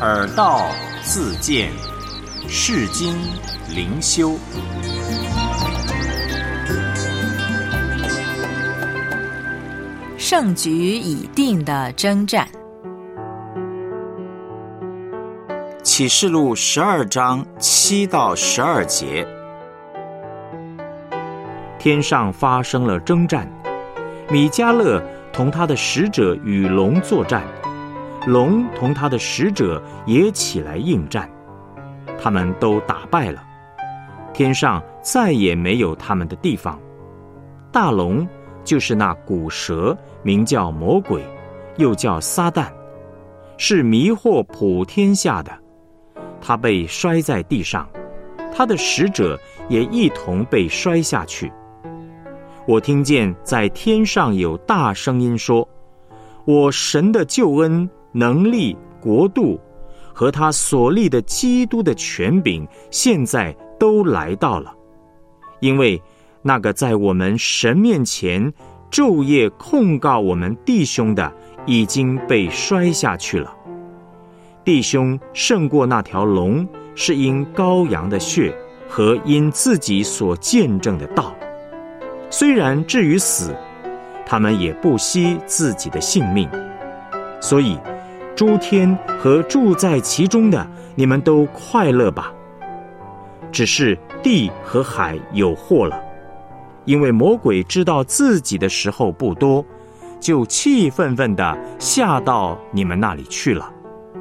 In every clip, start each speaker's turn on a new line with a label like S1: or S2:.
S1: 耳道自见，世经灵修。
S2: 胜局已定的征战。
S1: 启示录12章7到12节。
S3: 天上发生了征战，米迦勒同他的使者与龙作战，龙同他的使者也起来应战，他们都打败了，天上再也没有他们的地方。大龙就是那古蛇，名叫魔鬼，又叫撒旦，是迷惑普天下的。他被摔在地上，他的使者也一同被摔下去。我听见在天上有大声音说，我神的救恩、能力、国度和他所立的基督的权柄现在都来到了，因为那个在我们神面前昼夜控告我们弟兄的已经被摔下去了。弟兄胜过那条龙，是因羔羊的血和因自己所见证的道。虽然至于死，他们也不惜自己的性命。所以诸天和住在其中的，你们都快乐吧。只是地和海有祸了，因为魔鬼知道自己的时候不多，就气愤愤地下到你们那里去了。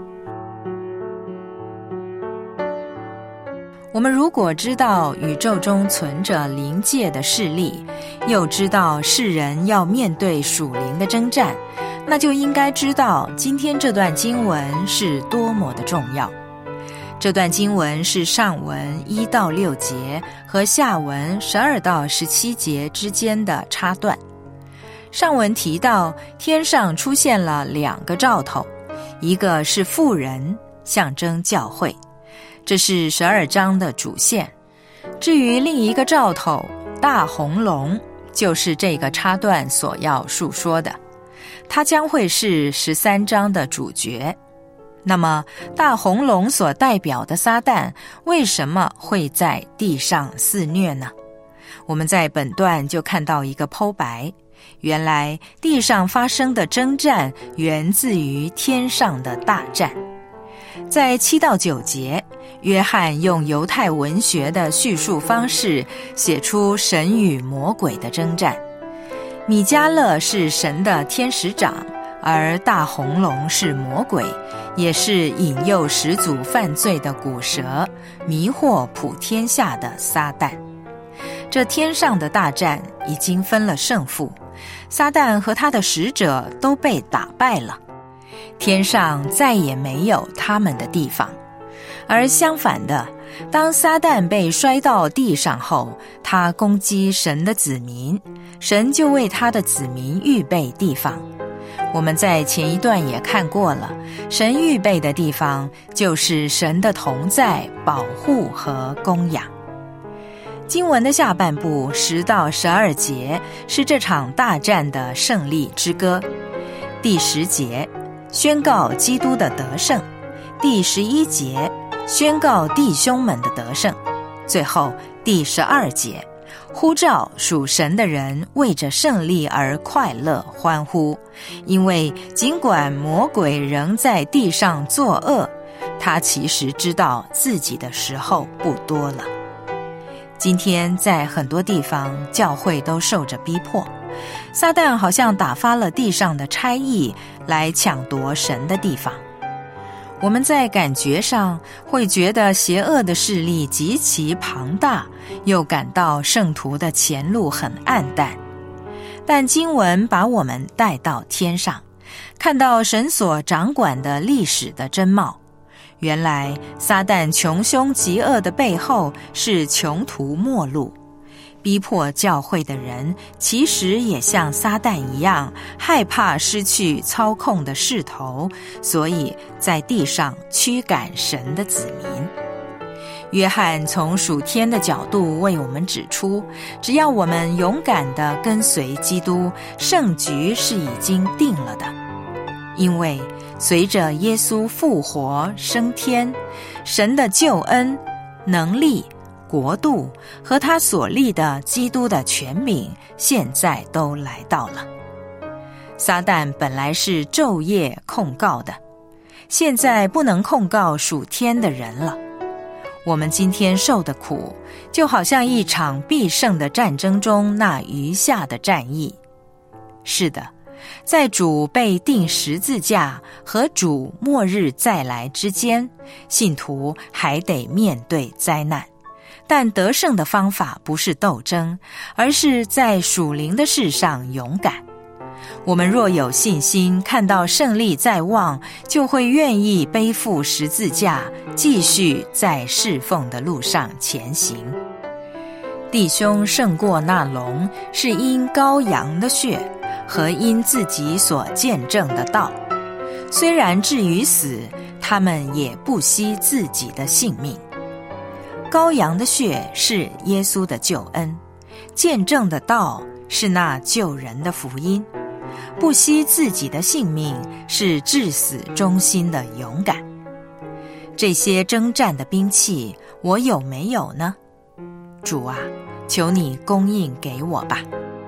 S2: 我们如果知道宇宙中存着灵界的势力，又知道世人要面对属灵的征战，那就应该知道今天这段经文是多么的重要。这段经文是上文1到6节和下文12到17节之间的插段。上文提到天上出现了2个兆头，一个是妇人，象征教会，这是12章的主线。至于另一个兆头大红龙，就是这个插段所要述说的，它将会是13章的主角。那么大红龙所代表的撒旦为什么会在地上肆虐呢？我们在本段就看到一个剖白，原来地上发生的征战源自于天上的大战。在7到9节，约翰用犹太文学的叙述方式写出神与魔鬼的征战。米迦勒是神的天使长，而大红龙是魔鬼，也是引诱始祖犯罪的古蛇，迷惑普天下的撒旦。这天上的大战已经分了胜负，撒旦和他的使者都被打败了，天上再也没有他们的地方。而相反的，当撒旦被摔到地上后，他攻击神的子民，神就为他的子民预备地方。我们在前一段也看过了，神预备的地方就是神的同在、保护和供养。经文的下半部10到12节是这场大战的胜利之歌。第10节宣告基督的得胜，第11节宣告弟兄们的得胜，最后第12节呼召属神的人为着胜利而快乐欢呼，因为尽管魔鬼仍在地上作恶，他其实知道自己的时候不多了。今天在很多地方，教会都受着逼迫，撒旦好像打发了地上的差役来抢夺神的地方。我们在感觉上会觉得邪恶的势力极其庞大，又感到圣徒的前路很暗淡。但经文把我们带到天上，看到神所掌管的历史的真貌。原来撒旦穷凶极恶的背后是穷途末路，逼迫教会的人其实也像撒旦一样，害怕失去操控的势头，所以在地上驱赶神的子民。约翰从属天的角度为我们指出，只要我们勇敢地跟随基督，胜局是已经定了的。因为随着耶稣复活升天，神的救恩、能力、国度和他所立的基督的权柄，现在都来到了。撒旦本来是昼夜控告的，现在不能控告属天的人了。我们今天受的苦，就好像一场必胜的战争中那余下的战役。是的，在主被钉十字架和主末日再来之间，信徒还得面对灾难。但得胜的方法不是斗争，而是在属灵的事上勇敢。我们若有信心，看到胜利在望，就会愿意背负十字架，继续在侍奉的路上前行。弟兄胜过那龙，是因羔羊的血和因自己所见证的道。虽然至于死，他们也不惜自己的性命。羔羊的血是耶稣的救恩，见证的道是那救人的福音。不惜自己的性命是至死忠心的勇敢。这些征战的兵器，我有没有呢？主啊，求你供应给我吧。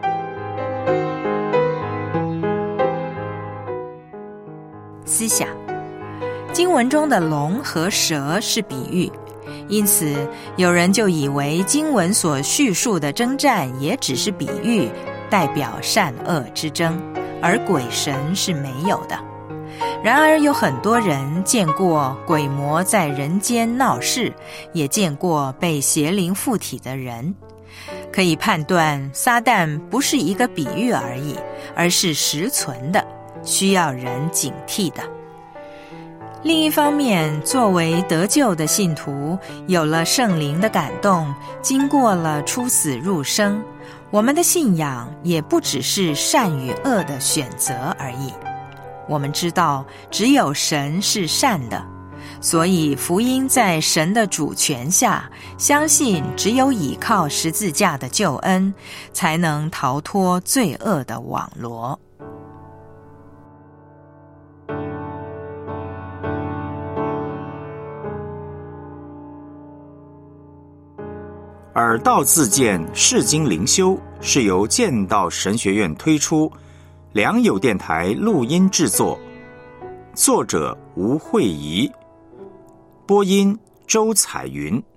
S2: 思想，经文中的龙和蛇是比喻，因此有人就以为经文所叙述的征战也只是比喻，代表善恶之争，而鬼神是没有的。然而有很多人见过鬼魔在人间闹事，也见过被邪灵附体的人，可以判断撒旦不是一个比喻而已，而是实存的，需要人警惕的。另一方面，作为得救的信徒，有了圣灵的感动，经过了出死入生，我们的信仰也不只是善与恶的选择而已。我们知道只有神是善的，所以福音在神的主权下，相信只有倚靠十字架的救恩，才能逃脱罪恶的网罗。
S1: 耳道自荐世经灵修是由剑道神学院推出，良友电台录音制作，作者吴慧仪，播音周彩云。